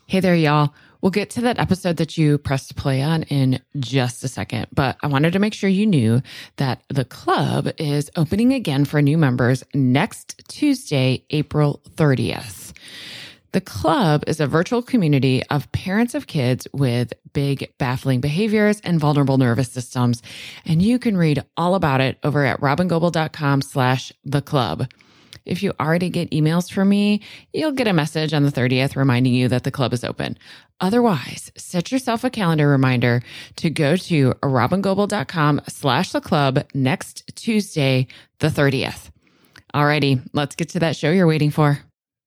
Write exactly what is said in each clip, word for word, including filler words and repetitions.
Hey there, y'all. We'll get to that episode that you pressed play on in just a second, but I wanted to make sure you knew that the club is opening again for new members next Tuesday, April thirtieth. The club is a virtual community of parents of kids with big, baffling behaviors and vulnerable nervous systems, and you can read all about it over at robingoble.com slash the club. If you already get emails from me, you'll get a message on the thirtieth reminding you that the club is open. Otherwise, set yourself a calendar reminder to go to robingoble.com slash the club next Tuesday, the thirtieth. Alrighty, let's get to that show you're waiting for.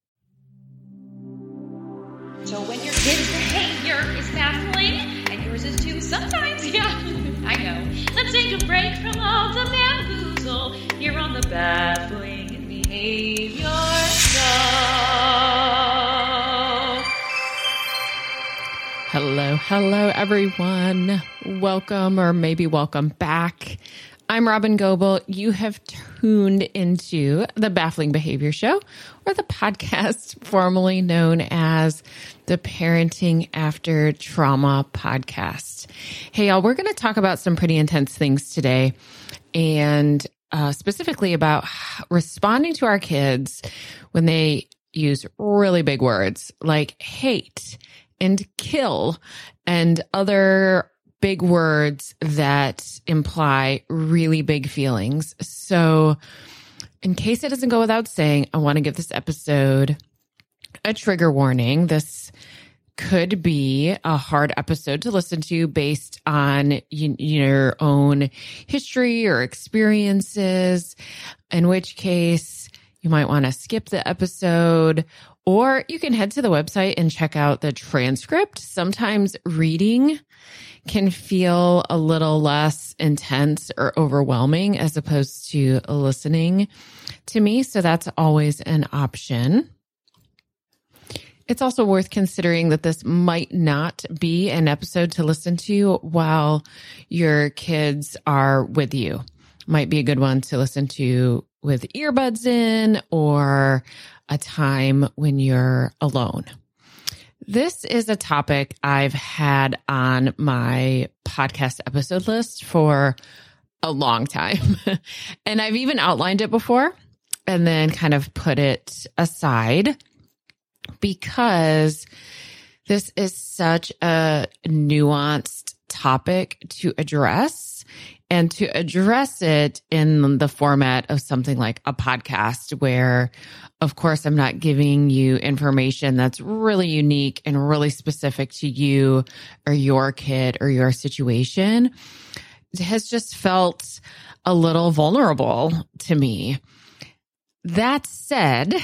So when your kid's behavior is baffling, and yours is too sometimes, yeah, I know. Let's take a break from all the bamboozle here on the Baffling Behavior Show. Hello, hello, everyone. Welcome, or maybe welcome back. I'm Robin Goble. You have tuned into the Baffling Behavior Show, or the podcast formerly known as the Parenting After Trauma podcast. Hey, y'all, we're going to talk about some pretty intense things today, and uh, specifically about responding to our kids when they use really big words like hate and kill and other big words that imply really big feelings. So in case it doesn't go without saying, I want to give this episode a trigger warning. This could be a hard episode to listen to based on y- your own history or experiences, in which case you might want to skip the episode, or you can head to the website and check out the transcript. Sometimes reading can feel a little less intense or overwhelming as opposed to listening to me. So that's always an option. It's also worth considering that this might not be an episode to listen to while your kids are with you. Might be a good one to listen to with earbuds in, or a time when you're alone. This is a topic I've had on my podcast episode list for a long time. And I've even outlined it before and then kind of put it aside because this is such a nuanced topic to address, and to address it in the format of something like a podcast where, of course, I'm not giving you information that's really unique and really specific to you or your kid or your situation. It has just felt a little vulnerable to me. That said,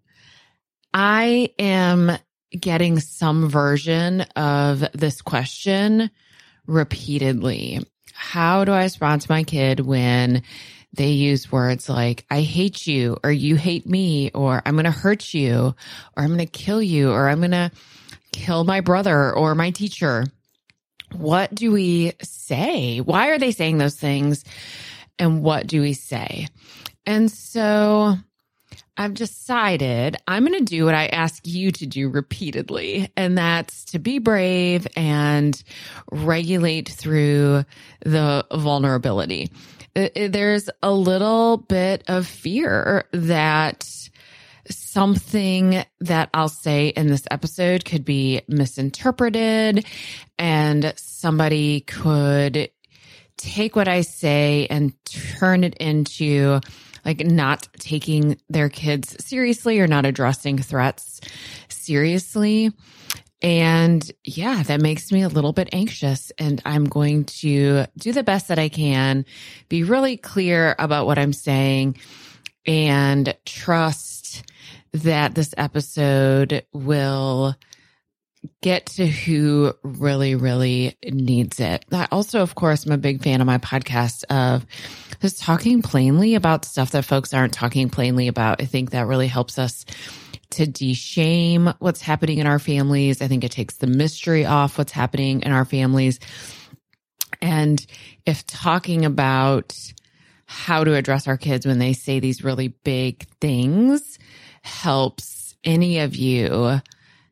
I am getting some version of this question repeatedly. How do I respond to my kid when they use words like, I hate you, or you hate me, or I'm going to hurt you, or I'm going to kill you, or I'm going to kill my brother or my teacher? What do we say? Why are they saying those things? And what do we say? And so I've decided I'm going to do what I ask you to do repeatedly, and that's to be brave and regulate through the vulnerability. There's a little bit of fear that something that I'll say in this episode could be misinterpreted, and somebody could take what I say and turn it into like not taking their kids seriously or not addressing threats seriously. And yeah, that makes me a little bit anxious, and I'm going to do the best that I can, be really clear about what I'm saying, and trust that this episode will get to who really, really needs it. I also, of course, am a big fan of my podcast of just talking plainly about stuff that folks aren't talking plainly about. I think that really helps us to de-shame what's happening in our families. I think it takes the mystery off what's happening in our families. And if talking about how to address our kids when they say these really big things helps any of you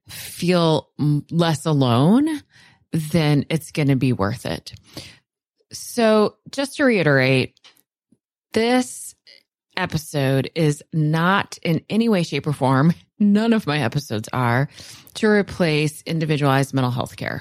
feel less alone, then it's going to be worth it. So just to reiterate, this episode is not in any way, shape, or form, none of my episodes are, to replace individualized mental health care.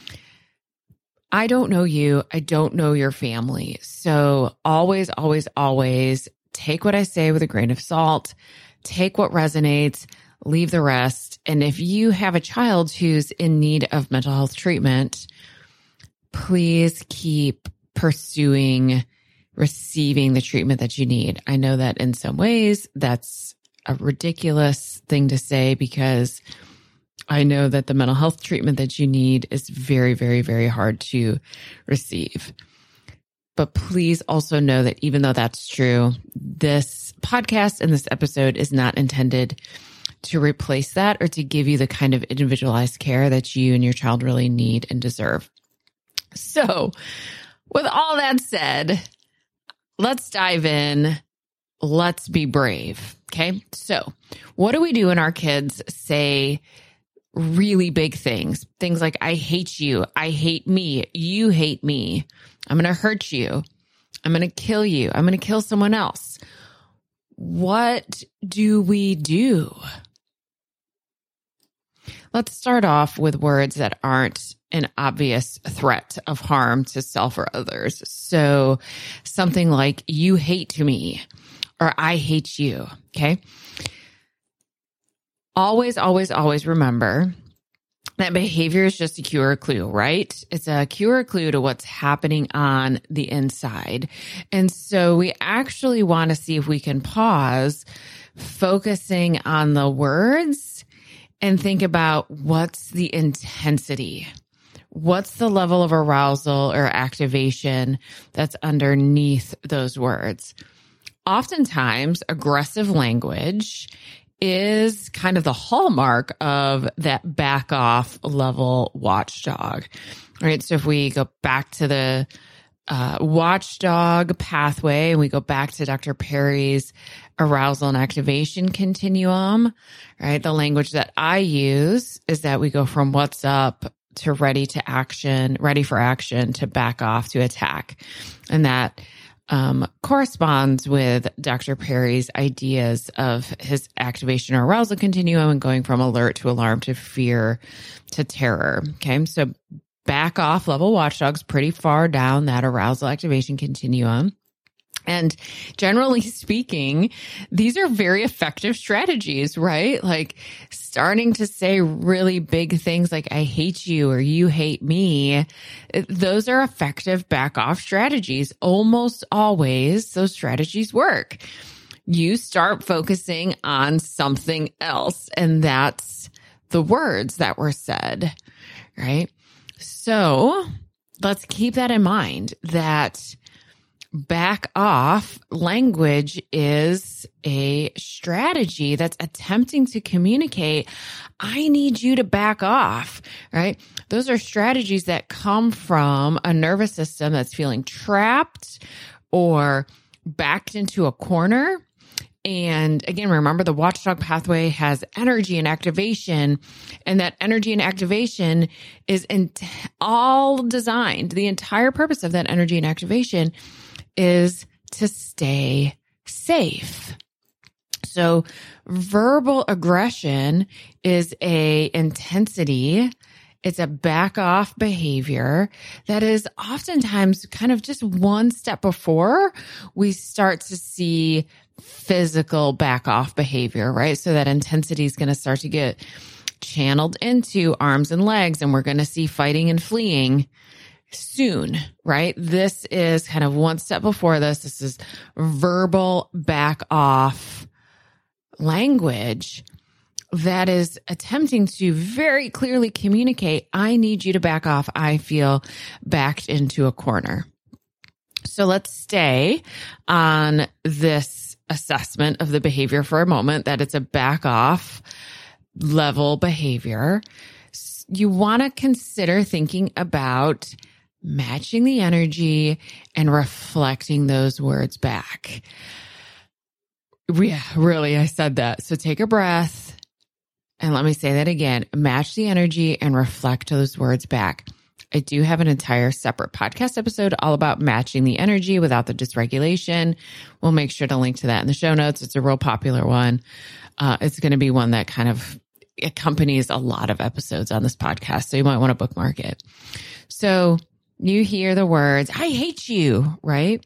I don't know you. I don't know your family. So always, always, always take what I say with a grain of salt. Take what resonates, leave the rest. And if you have a child who's in need of mental health treatment, please keep pursuing receiving the treatment that you need. I know that in some ways that's a ridiculous thing to say, because I know that the mental health treatment that you need is very, very, very hard to receive. But please also know that even though that's true, this podcast and this episode is not intended to replace that or to give you the kind of individualized care that you and your child really need and deserve. So with all that said, let's dive in. Let's be brave. Okay. So what do we do when our kids say really big things? Things like, I hate you. I hate me. You hate me. I'm going to hurt you. I'm going to kill you. I'm going to kill someone else. What do we do? Let's start off with words that aren't an obvious threat of harm to self or others. So something like, you hate me, or I hate you. Okay. Always, always, always remember that behavior is just a cue or a clue, right? It's a cue or a clue to what's happening on the inside. And so we actually want to see if we can pause, focusing on the words, and think about what's the intensity. What's the level of arousal or activation that's underneath those words? Oftentimes, aggressive language is kind of the hallmark of that back off level watchdog, right? So if we go back to the uh, watchdog pathway and we go back to Doctor Perry's arousal and activation continuum, right? The language that I use is that we go from what's up to ready to action, ready for action, to back off to attack. And that Um, corresponds with Doctor Perry's ideas of his activation or arousal continuum and going from alert to alarm to fear to terror. Okay. So back off level watchdogs pretty far down that arousal activation continuum. And generally speaking, these are very effective strategies, right? Like starting to say really big things like, I hate you or you hate me. Those are effective back off strategies. Almost always those strategies work. You start focusing on something else, and that's the words that were said, right? So let's keep that in mind, that back off language is a strategy that's attempting to communicate, I need you to back off, right? Those are strategies that come from a nervous system that's feeling trapped or backed into a corner. And again, remember the watchdog pathway has energy and activation, and that energy and activation is in t- all designed. The entire purpose of that energy and activation is to stay safe. So verbal aggression is a intensity. It's a back off behavior that is oftentimes kind of just one step before we start to see physical back off behavior, right? So that intensity is going to start to get channeled into arms and legs, and we're going to see fighting and fleeing soon, right? This is kind of one step before this. This is verbal back off language that is attempting to very clearly communicate, I need you to back off. I feel backed into a corner. So let's stay on this assessment of the behavior for a moment, that it's a back off level behavior. You want to consider thinking about matching the energy and reflecting those words back. Yeah, really, I said that. So take a breath, And let me say that again, match the energy and reflect those words back. I do have an entire separate podcast episode all about matching the energy without the dysregulation. We'll make sure to link to that in the show notes. It's a real popular one. Uh, it's going to be one that kind of accompanies a lot of episodes on this podcast. So you might want to bookmark it. So you hear the words, I hate you, right?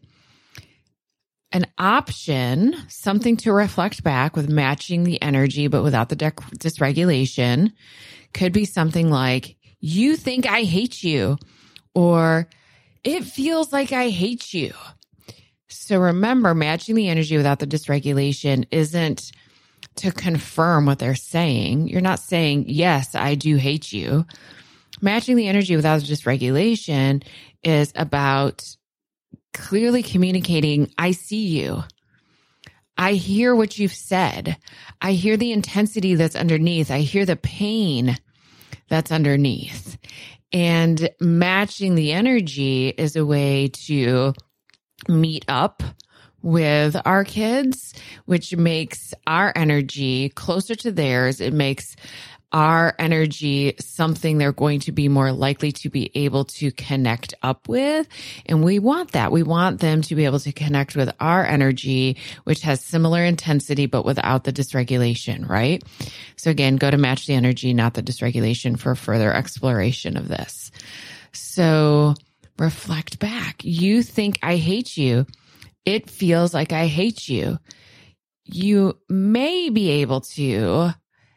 An option, something to reflect back with matching the energy, but without the de- dysregulation, could be something like, you think I hate you, or it feels like I hate you. So remember, matching the energy without the dysregulation isn't to confirm what they're saying. You're not saying, yes, I do hate you. Matching the energy without the dysregulation is about clearly communicating, I see you. I hear what you've said. I hear the intensity that's underneath. I hear the pain that's underneath. And matching the energy is a way to meet up with our kids, which makes our energy closer to theirs. It makes our energy something they're going to be more likely to be able to connect up with. And we want that. We want them to be able to connect with our energy, which has similar intensity, but without the dysregulation, right? So again, go to match the energy, not the dysregulation, for further exploration of this. So reflect back. You think I hate you. It feels like I hate you. You may be able to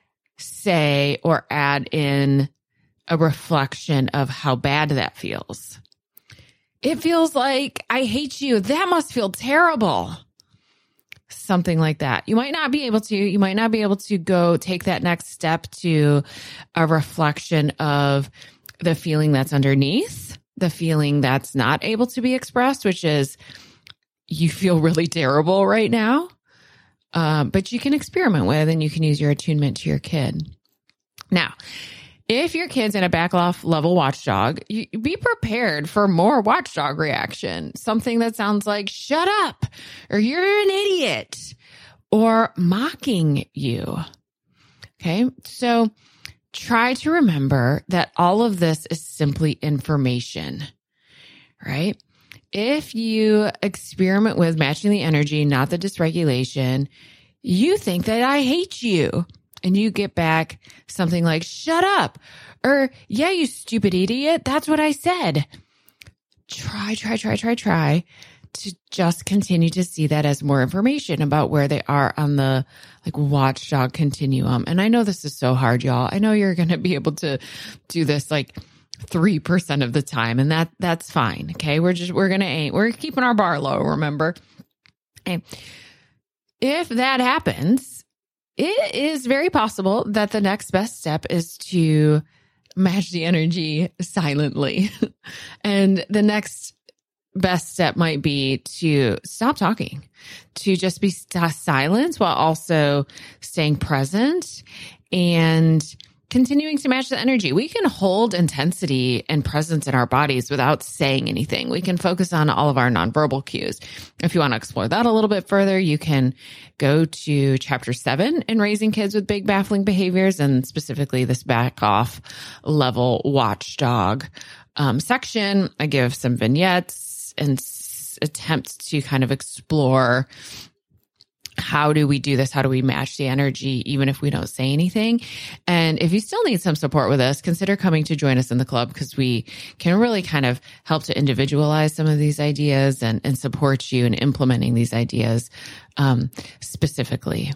say or add in a reflection of how bad that feels. It feels like I hate you. That must feel terrible. Something like that. You might not be able to, you might not be able to go take that next step to a reflection of the feeling that's underneath, the feeling that's not able to be expressed, which is you feel really terrible right now. Um, but you can experiment with, and you can use your attunement to your kid. Now, if your kid's in a back-off level watchdog, you, be prepared for more watchdog reaction. Something that sounds like, shut up, or you're an idiot, or mocking you. Okay, so try to remember that all of this is simply information, right? If you experiment with matching the energy, not the dysregulation, you think that I hate you. And you get back something like, shut up. Or, yeah, you stupid idiot. That's what I said. Try, try, try, try, try to just continue to see that as more information about where they are on the like watchdog continuum. And I know this is so hard, y'all. I know you're going to be able to do this like three percent of the time, and that that's fine. Okay. We're just, we're going to aim, we're keeping our bar low, remember? And if that happens, it is very possible that the next best step is to match the energy silently. And the next best step might be to stop talking, to just be st- silent while also staying present and continuing to match the energy. We can hold intensity and presence in our bodies without saying anything. We can focus on all of our nonverbal cues. If you want to explore that a little bit further, you can go to chapter seven in Raising Kids with Big Baffling Behaviors, and specifically this back off level watchdog um, section. I give some vignettes and s- attempts to kind of explore how do we do this? How do we match the energy, even if we don't say anything? And if you still need some support with us, consider coming to join us in the club, because we can really kind of help to individualize some of these ideas and, and support you in implementing these ideas um, specifically.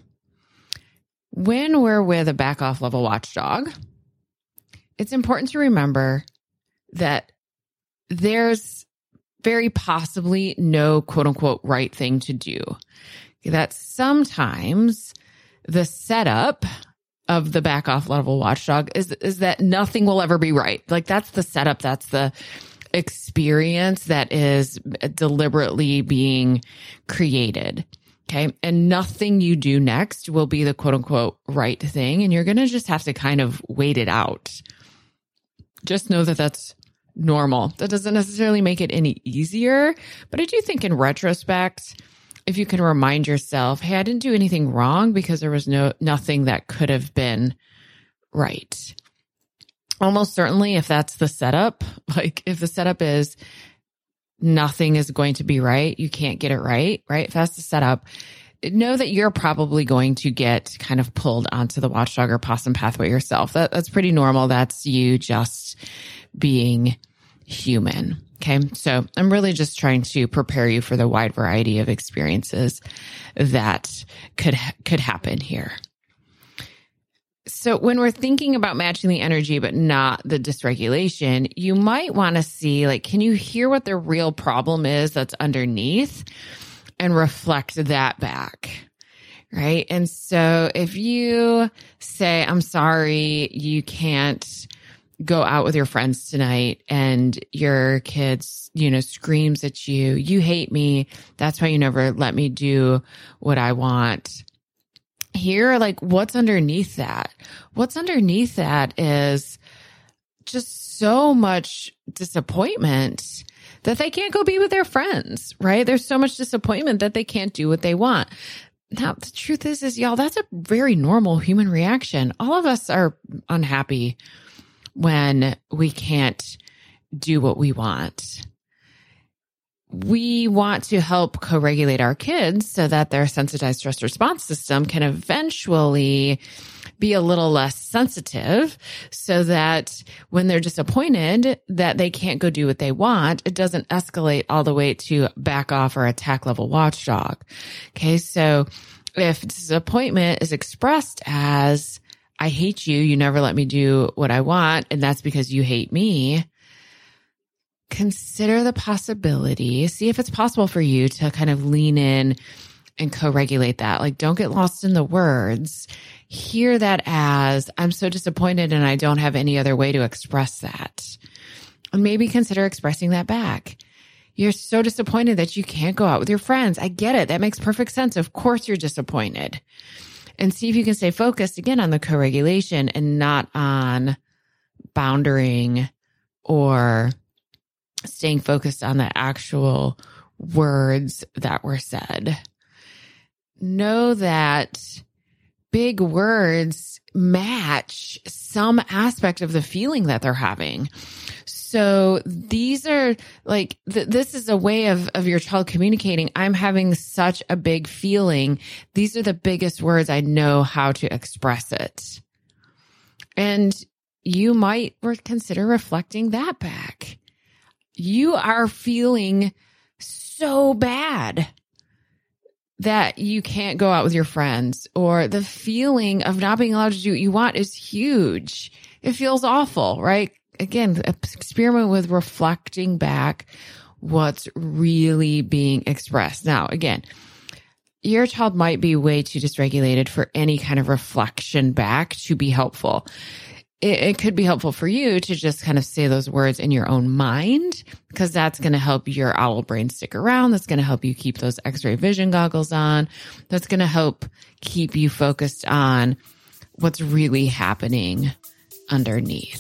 When we're with a back off level watchdog, it's important to remember that there's very possibly no quote unquote right thing to do. That sometimes the setup of the back off level watchdog is, is that nothing will ever be right. Like that's the setup. That's the experience that is deliberately being created. Okay. And nothing you do next will be the quote unquote right thing. And you're going to just have to kind of wait it out. Just know that that's normal. That doesn't necessarily make it any easier, but I do think in retrospect, if you can remind yourself, hey, I didn't do anything wrong because there was no nothing that could have been right. Almost certainly, if that's the setup, like if the setup is nothing is going to be right, you can't get it right, right? If that's the setup, know that you're probably going to get kind of pulled onto the watchdog or possum pathway yourself. That, that's pretty normal. That's you just being human. Okay. So I'm really just trying to prepare you for the wide variety of experiences that could, could happen here. So when we're thinking about matching the energy, but not the dysregulation, you might want to see, like, can you hear what the real problem is that's underneath and reflect that back? Right. And so if you say, I'm sorry, you can't go out with your friends tonight, and your kids, you know, screams at you, you hate me. That's why you never let me do what I want. Here, like, what's underneath that? What's underneath that is just so much disappointment that they can't go be with their friends, right? There's so much disappointment that they can't do what they want. Now, the truth is, is y'all, that's a very normal human reaction. All of us are unhappy when we can't do what we want. We want to help co-regulate our kids so that their sensitized stress response system can eventually be a little less sensitive, so that when they're disappointed that they can't go do what they want, it doesn't escalate all the way to back off or attack level watchdog. Okay. So if disappointment is expressed as, I hate you, you never let me do what I want, and that's because you hate me, consider the possibility, see if it's possible for you to kind of lean in and co-regulate that. Like, don't get lost in the words. Hear that as, I'm so disappointed and I don't have any other way to express that. And maybe consider expressing that back. You're so disappointed that you can't go out with your friends. I get it. That makes perfect sense. Of course you're disappointed. And see if you can stay focused again on the co-regulation and not on boundering or staying focused on the actual words that were said. Know that big words match some aspect of the feeling that they're having. So these are like, th- this is a way of, of your child communicating. I'm having such a big feeling. These are the biggest words. I know how to express it. And you might re- consider reflecting that back. You are feeling so bad that you can't go out with your friends, or the feeling of not being allowed to do what you want is huge. It feels awful, right? Again, experiment with reflecting back what's really being expressed. Now, again, your child might be way too dysregulated for any kind of reflection back to be helpful. It, it could be helpful for you to just kind of say those words in your own mind, because that's going to help your owl brain stick around. That's going to help you keep those X-ray vision goggles on. That's going to help keep you focused on what's really happening underneath.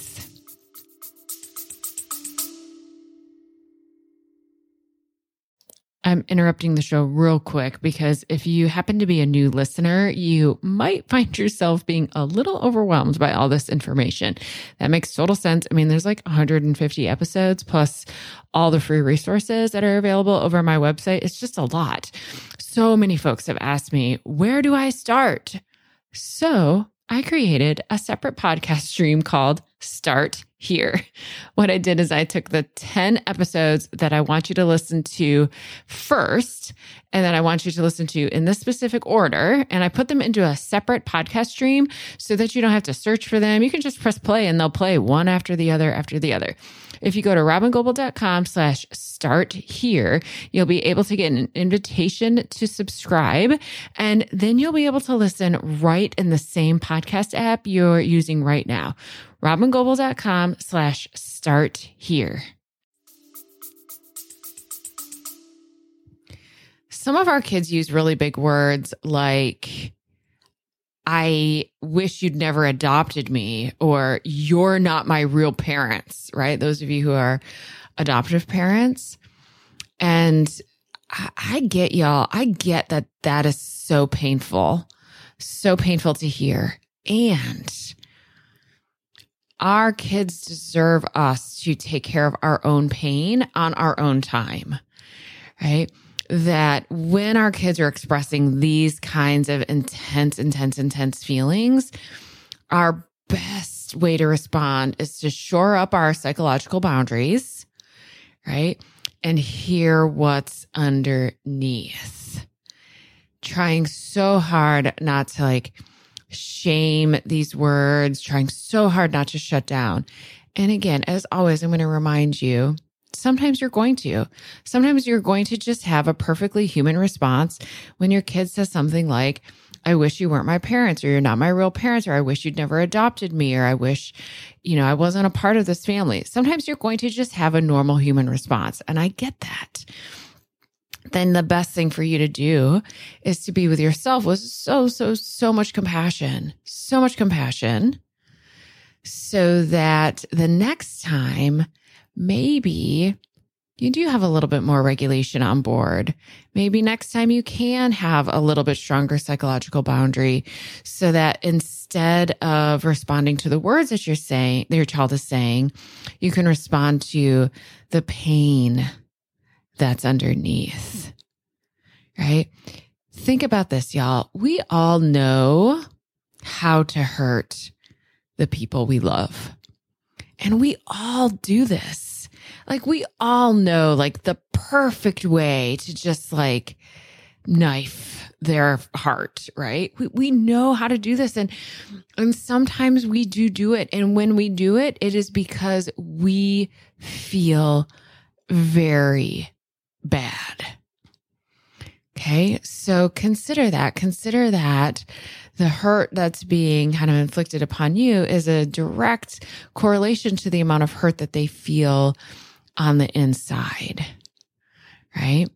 I'm interrupting the show real quick because if you happen to be a new listener, you might find yourself being a little overwhelmed by all this information. That makes total sense. I mean, there's like one hundred fifty episodes plus all the free resources that are available over my website. It's just a lot. So many folks have asked me, where do I start? So I created a separate podcast stream called Start Here. What I did is I took the ten episodes that I want you to listen to first, and that I want you to listen to in this specific order, and I put them into a separate podcast stream so that you don't have to search for them. You can just press play and they'll play one after the other after the other. If you go to robingoble.com slash start here, you'll be able to get an invitation to subscribe, and then you'll be able to listen right in the same podcast app you're using right now. robingoble.com slash start here. Some of our kids use really big words like, I wish you'd never adopted me, or you're not my real parents, right? Those of you who are adoptive parents. And I, I get y'all, I get that that is so painful, so painful to hear. And our kids deserve us to take care of our own pain on our own time, right? That when our kids are expressing these kinds of intense, intense, intense feelings, our best way to respond is to shore up our psychological boundaries, right? And hear what's underneath. Trying so hard not to like shame these words, trying so hard not to shut down. And again, as always, I'm going to remind you, sometimes you're going to. Sometimes you're going to just have a perfectly human response when your kid says something like, I wish you weren't my parents, or you're not my real parents, or I wish you'd never adopted me, or I wish, you know, I wasn't a part of this family. Sometimes you're going to just have a normal human response. And I get that. Then the best thing for you to do is to be with yourself with so, so, so much compassion, so much compassion, so that the next time, maybe you do have a little bit more regulation on board. Maybe next time you can have a little bit stronger psychological boundary, so that instead of responding to the words that you're saying, that your child is saying, you can respond to the pain that's underneath, right? Think about this, y'all. We all know how to hurt the people we love. And we all do this. Like, we all know like the perfect way to just like knife their heart, right? We we know how to do this. And, and sometimes we do do it. And when we do it, it is because we feel very bad. Okay. So consider that. Consider that the hurt that's being kind of inflicted upon you is a direct correlation to the amount of hurt that they feel on the inside. Right.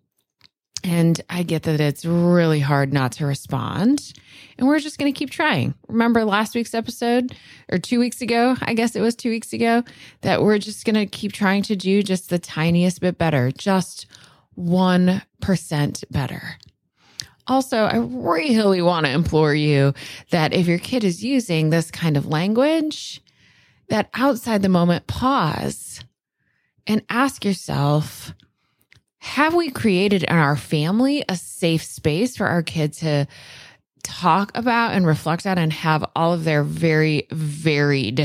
And I get that it's really hard not to respond. And we're just going to keep trying. Remember last week's episode, or two weeks ago, I guess it was two weeks ago, that we're just going to keep trying to do just the tiniest bit better, just one percent better. Also, I really want to implore you that if your kid is using this kind of language, that outside the moment, pause and ask yourself, have we created in our family a safe space for our kids to talk about and reflect on and have all of their very varied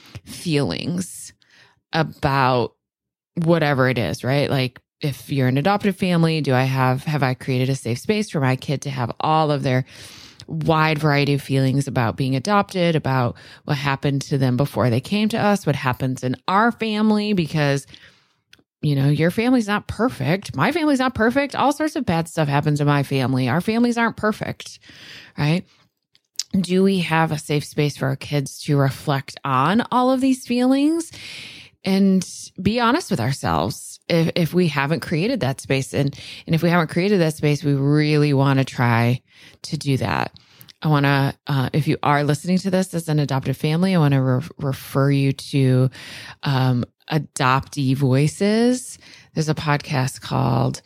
feelings about whatever it is, right? Like, if you're an adoptive family, do I have, have I created a safe space for my kid to have all of their wide variety of feelings about being adopted, about what happened to them before they came to us, what happens in our family, because, you know, your family's not perfect. My family's not perfect. All sorts of bad stuff happens in my family. Our families aren't perfect, right? Do we have a safe space for our kids to reflect on all of these feelings and be honest with ourselves? If if we haven't created that space, and, and if we haven't created that space, we really want to try to do that. I want to, uh, if you are listening to this as an adoptive family, I want to re- refer you to um, Adoptee Voices. There's a podcast called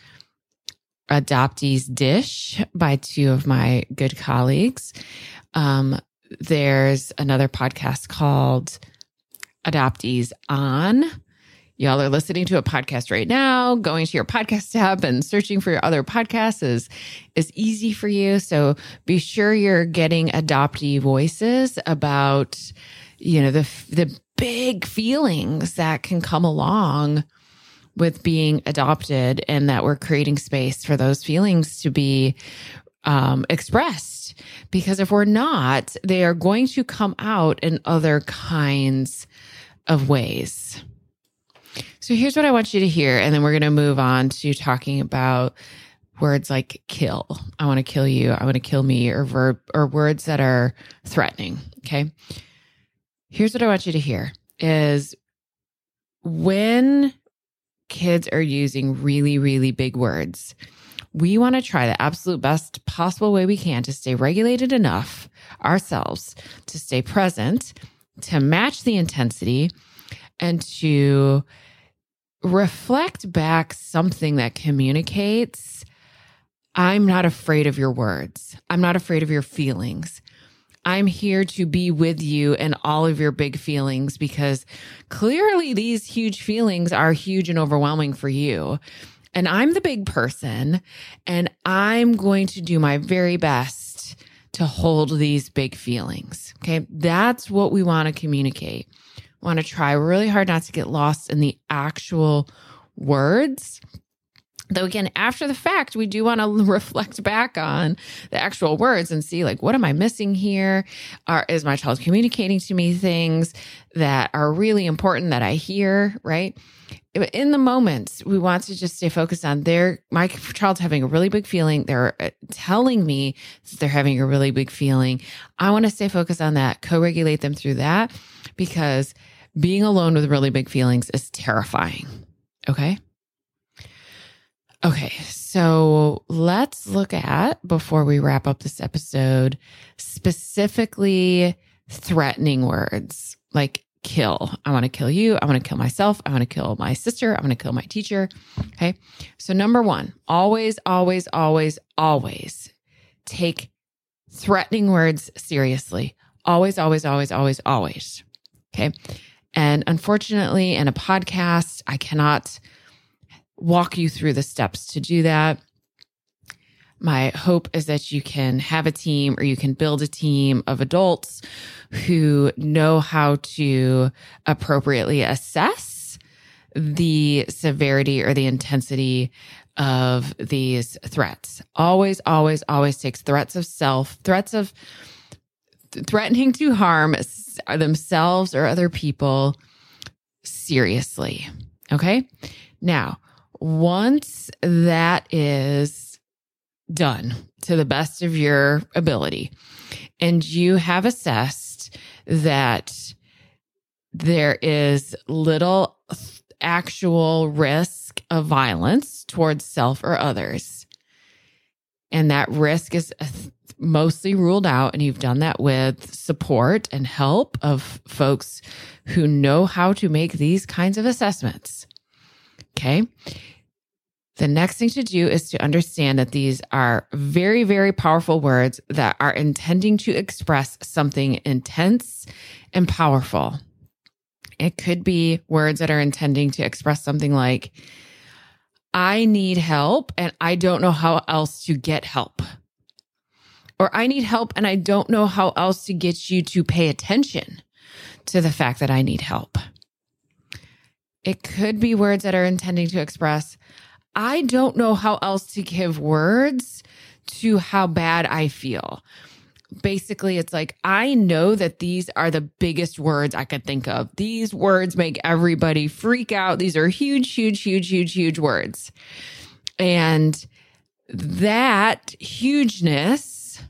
Adoptee's Dish by two of my good colleagues. Um, there's another podcast called Adoptees On. Y'all are listening to a podcast right now. Going to your podcast tab and searching for your other podcasts is, is easy for you. So be sure you're getting adoptee voices about, you know, the the big feelings that can come along with being adopted, and that we're creating space for those feelings to be um, expressed. Because if we're not, they are going to come out in other kinds of ways. So here's what I want you to hear, and then we're going to move on to talking about words like kill. I want to kill you. I want to kill me, or verb, or words that are threatening. Okay. Here's what I want you to hear is when kids are using really, really big words, we want to try the absolute best possible way we can to stay regulated enough ourselves to stay present, to match the intensity, and to reflect back something that communicates, I'm not afraid of your words. I'm not afraid of your feelings. I'm here to be with you in all of your big feelings because clearly these huge feelings are huge and overwhelming for you. And I'm the big person, and I'm going to do my very best to hold these big feelings. Okay. That's what we want to communicate. We want to try really hard not to get lost in the actual words. Though again, after the fact, we do want to reflect back on the actual words and see, like, what am I missing here? Are, is my child communicating to me things that are really important that I hear, right? In the moments, we want to just stay focused on their, my child's having a really big feeling. They're telling me that they're having a really big feeling. I want to stay focused on that, co-regulate them through that, because being alone with really big feelings is terrifying. Okay. Okay, so let's look at, before we wrap up this episode, specifically threatening words like kill. I want to kill you. I want to kill myself. I want to kill my sister. I want to kill my teacher. Okay, so number one, always, always, always, always take threatening words seriously. Always, always, always, always, always. Okay, and unfortunately, in a podcast, I cannot walk you through the steps to do that. My hope is that you can have a team, or you can build a team of adults who know how to appropriately assess the severity or the intensity of these threats. Always, always, always takes threats of self, threats of th- threatening to harm themselves or other people seriously. Okay? Now, once that is done to the best of your ability, and you have assessed that there is little actual risk of violence towards self or others, and that risk is mostly ruled out, and you've done that with support and help of folks who know how to make these kinds of assessments. Okay. The next thing to do is to understand that these are very, very powerful words that are intending to express something intense and powerful. It could be words that are intending to express something like, I need help and I don't know how else to get help. Or I need help and I don't know how else to get you to pay attention to the fact that I need help. It could be words that are intending to express, I don't know how else to give words to how bad I feel. Basically, it's like, I know that these are the biggest words I could think of. These words make everybody freak out. These are huge, huge, huge, huge, huge words. And that hugeness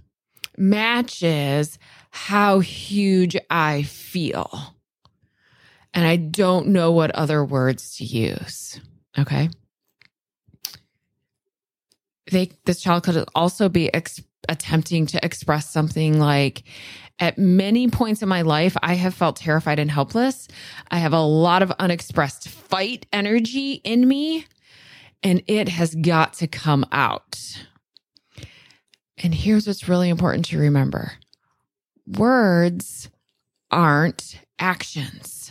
matches how huge I feel. And I don't know what other words to use. Okay. They, this child could also be ex- attempting to express something like, at many points in my life, I have felt terrified and helpless. I have a lot of unexpressed fight energy in me, and it has got to come out. And here's what's really important to remember. Words aren't actions.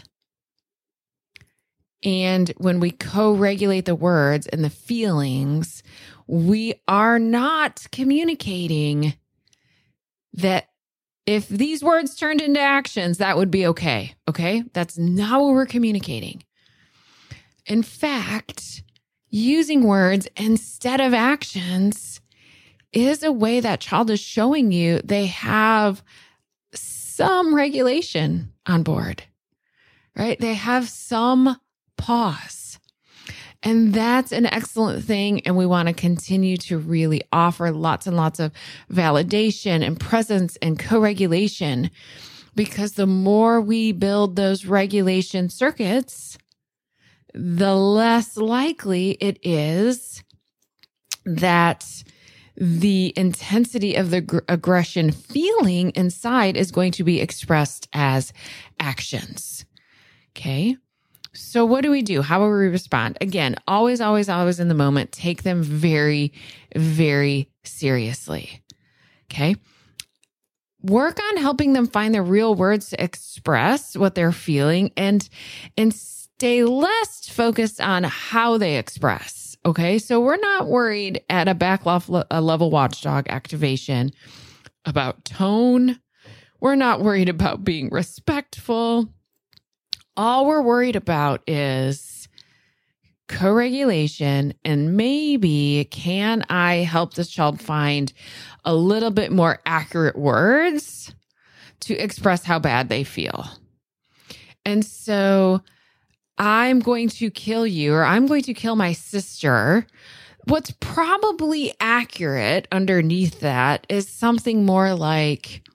And when we co-regulate the words and the feelings, we are not communicating that if these words turned into actions, that would be okay. Okay? That's not what we're communicating. In fact, using words instead of actions is a way that child is showing you they have some regulation on board, right? They have some pause. And that's an excellent thing. And we want to continue to really offer lots and lots of validation and presence and co-regulation, because the more we build those regulation circuits, the less likely it is that the intensity of the gr- aggression feeling inside is going to be expressed as actions. Okay. So what do we do? How will we respond? Again, always, always, always in the moment, take them very, very seriously. Okay. work on helping them find the real words to express what they're feeling and, and stay less focused on how they express. Okay. So we're not worried at a back level watchdog activation about tone. We're not worried about being respectful. All we're worried about is co-regulation, and maybe can I help this child find a little bit more accurate words to express how bad they feel. And so I'm going to kill you, or I'm going to kill my sister. What's probably accurate underneath that is something more like,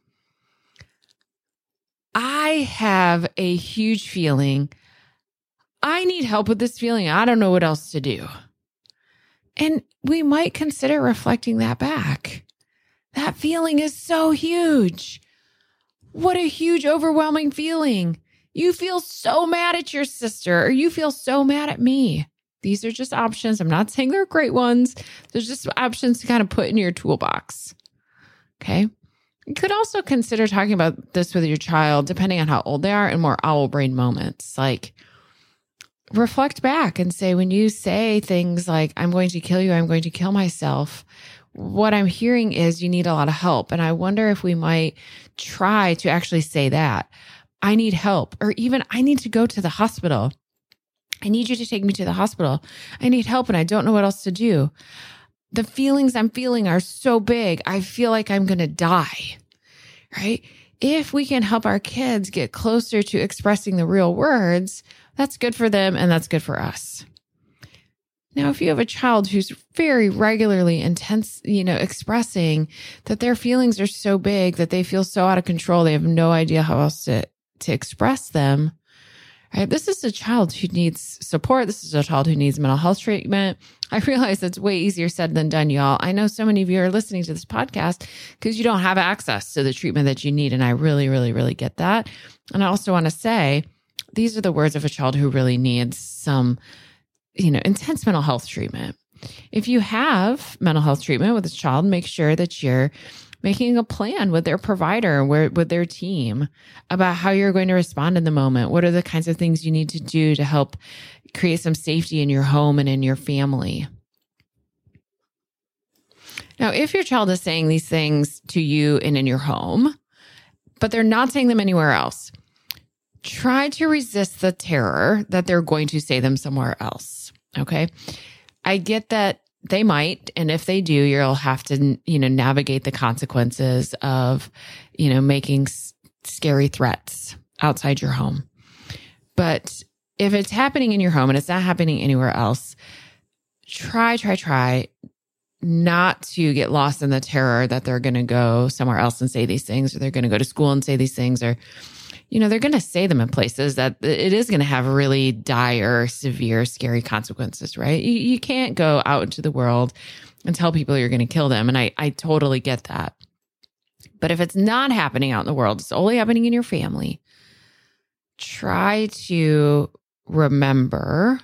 I have a huge feeling. I need help with this feeling. I don't know what else to do. And we might consider reflecting that back. That feeling is so huge. What a huge, overwhelming feeling. You feel so mad at your sister, or you feel so mad at me. These are just options. I'm not saying they're great ones. There's just options to kind of put in your toolbox. Okay. You could also consider talking about this with your child, depending on how old they are, in more owl brain moments. Like, reflect back and say, when you say things like, I'm going to kill you, I'm going to kill myself, what I'm hearing is you need a lot of help. And I wonder if we might try to actually say that. I need help, or even I need to go to the hospital. I need you to take me to the hospital. I need help and I don't know what else to do. The feelings I'm feeling are so big. I feel like I'm going to die, right? If we can help our kids get closer to expressing the real words, that's good for them and that's good for us. Now, if you have a child who's very regularly intense, you know, expressing that their feelings are so big that they feel so out of control, they have no idea how else to, to express them, right? This is a child who needs support. This is a child who needs mental health treatment. I realize it's way easier said than done, y'all. I know so many of you are listening to this podcast because you don't have access to the treatment that you need. And I really, really, really get that. And I also want to say, these are the words of a child who really needs some, you know, intense mental health treatment. If you have mental health treatment with a child, make sure that you're making a plan with their provider, with their team about how you're going to respond in the moment. What are the kinds of things you need to do to help create some safety in your home and in your family? Now, if your child is saying these things to you and in your home, but they're not saying them anywhere else, try to resist the terror that they're going to say them somewhere else. Okay. I get that they might. And if they do, you'll have to, you know, navigate the consequences of, you know, making s- scary threats outside your home. But if it's happening in your home and it's not happening anywhere else, try, try, try not to get lost in the terror that they're going to go somewhere else and say these things, or they're going to go to school and say these things, or, you know, they're going to say them in places that it is going to have really dire, severe, scary consequences, right? You, you can't go out into the world and tell people you're going to kill them. And I, I totally get that. But if it's not happening out in the world, it's only happening in your family, try to remember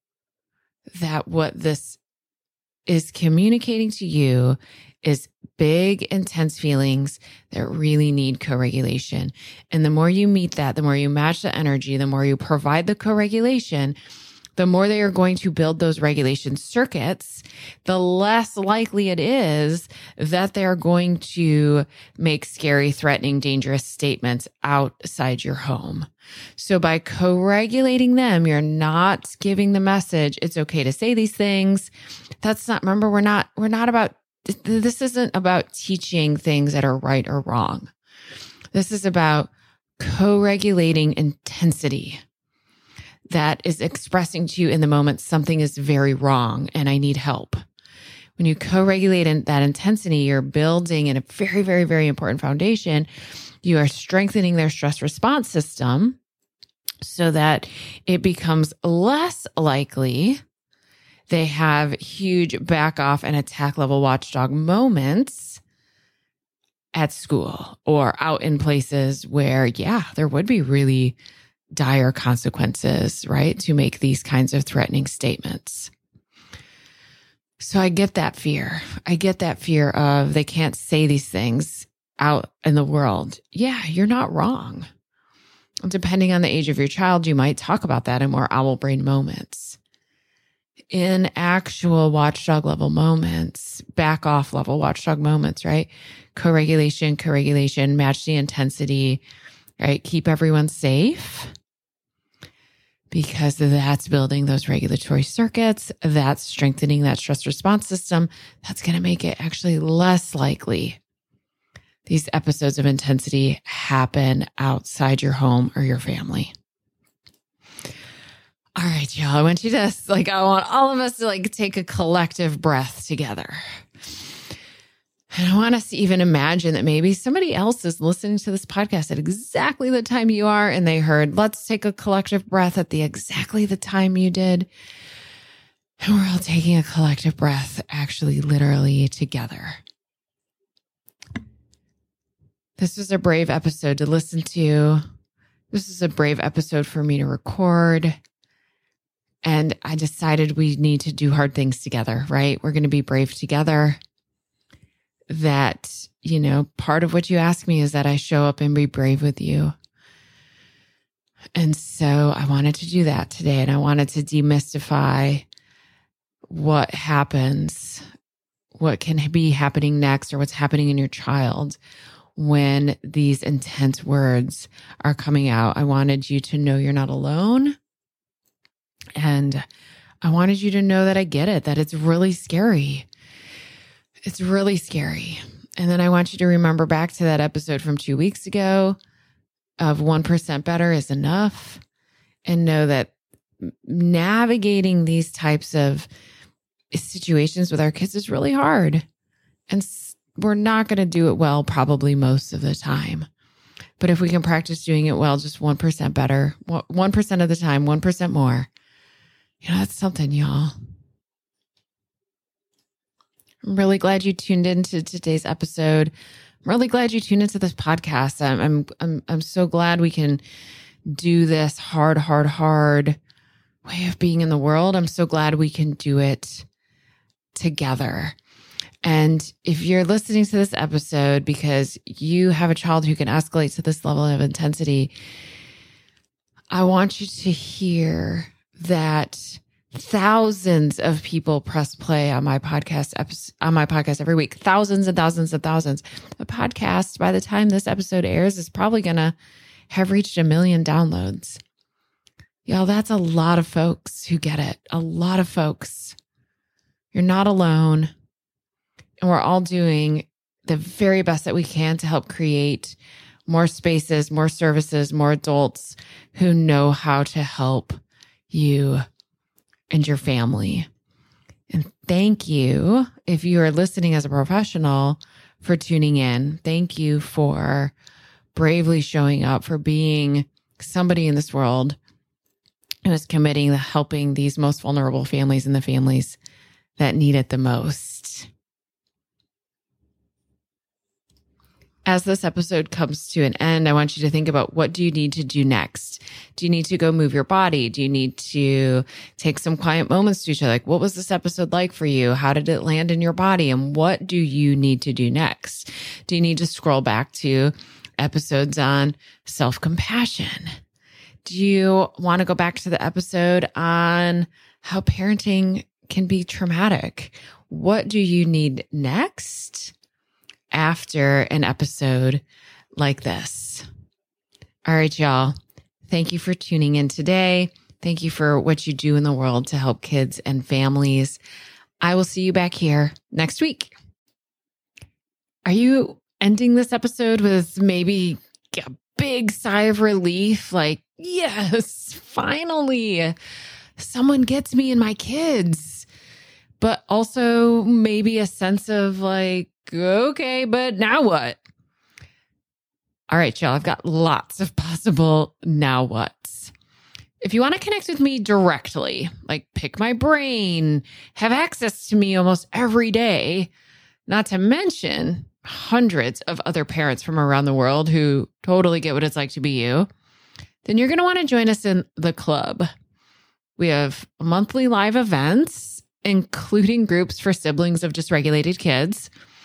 that what this is communicating to you is big, intense feelings that really need co-regulation. And the more you meet that, the more you match the energy, the more you provide the co-regulation, the more they are going to build those regulation circuits, the less likely it is that they're going to make scary, threatening, dangerous statements outside your home. So by co-regulating them, you're not giving the message, it's okay to say these things. That's not, remember, we're not, we're not about, this isn't about teaching things that are right or wrong. This is about co-regulating intensity that is expressing to you in the moment, something is very wrong and I need help. When you co-regulate in that intensity, you're building in a very, very, very important foundation. You are strengthening their stress response system so that it becomes less likely they have huge back off and attack level watchdog moments at school or out in places where, yeah, there would be really dire consequences, right, to make these kinds of threatening statements. So I get that fear. I get that fear of they can't say these things out in the world, yeah, you're not wrong. Depending on the age of your child, you might talk about that in more owl brain moments. In actual watchdog level moments, back off level watchdog moments, right? Co-regulation, co-regulation, match the intensity, right? Keep everyone safe, because that's building those regulatory circuits. That's strengthening that stress response system. That's going to make it actually less likely these episodes of intensity happen outside your home or your family. All right, y'all. I want you to, like, I want all of us to, like, take a collective breath together. And I want us to even imagine that maybe somebody else is listening to this podcast at exactly the time you are, and they heard, let's take a collective breath at the exactly the time you did. And we're all taking a collective breath, actually, literally together. This was a brave episode to listen to. This is a brave episode for me to record. And I decided we need to do hard things together, right? We're going to be brave together. That, you know, part of what you ask me is that I show up and be brave with you. And so I wanted to do that today. And I wanted to demystify what happens, what can be happening next, or what's happening in your child when these intense words are coming out. I wanted you to know you're not alone. And I wanted you to know that I get it, that it's really scary. It's really scary. And then I want you to remember back to that episode from two weeks ago of one percent better is enough, and know that navigating these types of situations with our kids is really hard. And we're not going to do it well probably most of the time. But if we can practice doing it well, just one percent better, one percent of the time, one percent more, you know, that's something, y'all. I'm really glad you tuned into today's episode. I'm really glad you tuned into this podcast. I'm, I'm, I'm, I'm so glad we can do this hard, hard, hard way of being in the world. I'm so glad we can do it together. And if you're listening to this episode because you have a child who can escalate to this level of intensity, I want you to hear that thousands of people press play on my podcast episode, on my podcast every week. Thousands and thousands and thousands. The podcast, by the time this episode airs, is probably going to have reached a million downloads. Y'all, that's a lot of folks who get it. A lot of folks. You're not alone. And we're all doing the very best that we can to help create more spaces, more services, more adults who know how to help you and your family. And thank you, if you are listening as a professional, for tuning in. Thank you for bravely showing up, for being somebody in this world who is committing to helping these most vulnerable families and the families that need it the most. As this episode comes to an end, I want you to think about, what do you need to do next? Do you need to go move your body? Do you need to take some quiet moments to each other? Like, what was this episode like for you? How did it land in your body? And what do you need to do next? Do you need to scroll back to episodes on self-compassion? Do you want to go back to the episode on how parenting can be traumatic? What do you need next after an episode like this? All right, y'all. Thank you for tuning in today. Thank you for what you do in the world to help kids and families. I will see you back here next week. Are you ending this episode with maybe a big sigh of relief? Like, yes, finally, someone gets me and my kids. But also maybe a sense of like, okay, but now what? All right, y'all, I've got lots of possible now whats. If you want to connect with me directly, like pick my brain, have access to me almost every day, not to mention hundreds of other parents from around the world who totally get what it's like to be you, then you're going to want to join us in the club. We have monthly live events, including groups for siblings of dysregulated kids.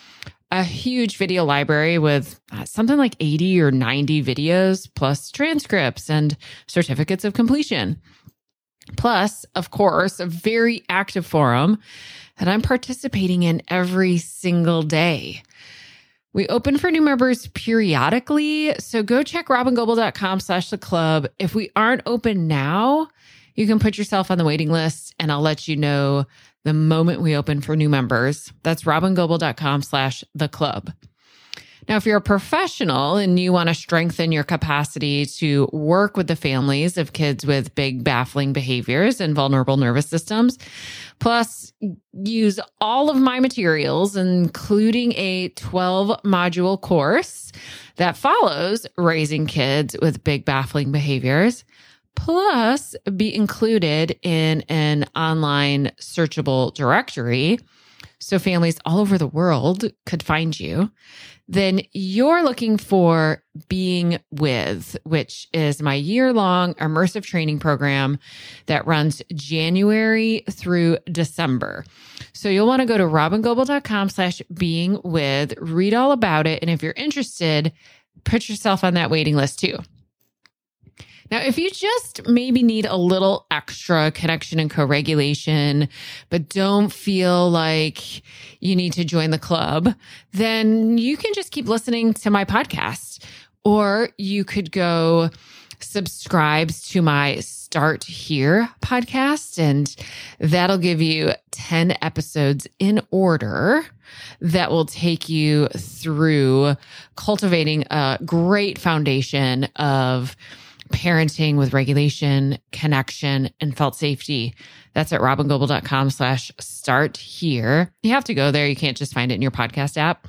a huge video library with something like eighty or ninety videos, plus transcripts and certificates of completion. Plus, of course, a very active forum that I'm participating in every single day. We open for new members periodically, so go check robingoble.com slash the club. If we aren't open now, you can put yourself on the waiting list and I'll let you know the moment we open for new members. That's robingoble.com slash the club. Now, if you're a professional and you want to strengthen your capacity to work with the families of kids with big, baffling behaviors and vulnerable nervous systems, plus use all of my materials, including a twelve module course that follows raising kids with big, baffling behaviors, plus be included in an online searchable directory so families all over the world could find you, then you're looking for Being With, which is my year-long immersive training program that runs January through December. So you'll want to go to robingoble.com slash being with, read all about it. And if you're interested, put yourself on that waiting list too. Now, if you just maybe need a little extra connection and co-regulation, but don't feel like you need to join the club, then you can just keep listening to my podcast. Or you could go subscribe to my Start Here podcast, and that'll give you ten episodes in order that will take you through cultivating a great foundation of parenting with regulation, connection, and felt safety. That's at robingoble.com slash start here. You have to go there. You can't just find it in your podcast app.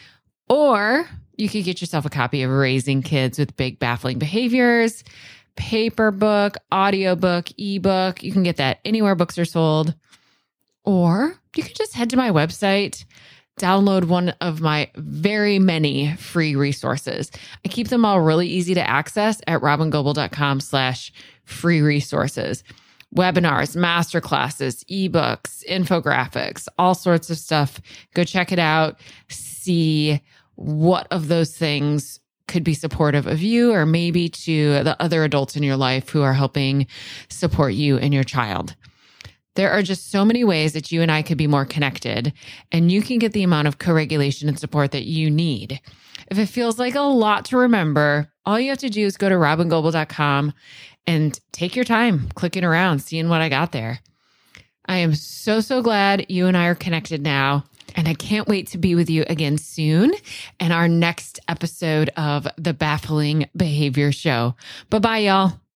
Or you could get yourself a copy of Raising Kids with Big Baffling Behaviors, paper book, audiobook, ebook. You can get that anywhere books are sold. Or you can just head to my website, download one of my very many free resources. I keep them all really easy to access at robingoble.com slash free resources. Webinars, masterclasses, ebooks, infographics, all sorts of stuff. Go check it out. See what of those things could be supportive of you or maybe to the other adults in your life who are helping support you and your child. There are just so many ways that you and I could be more connected, and you can get the amount of co-regulation and support that you need. If it feels like a lot to remember, all you have to do is go to robingoble dot com and take your time clicking around, seeing what I got there. I am so, so glad you and I are connected now, and I can't wait to be with you again soon in our next episode of the Baffling Behavior Show. Bye-bye, y'all.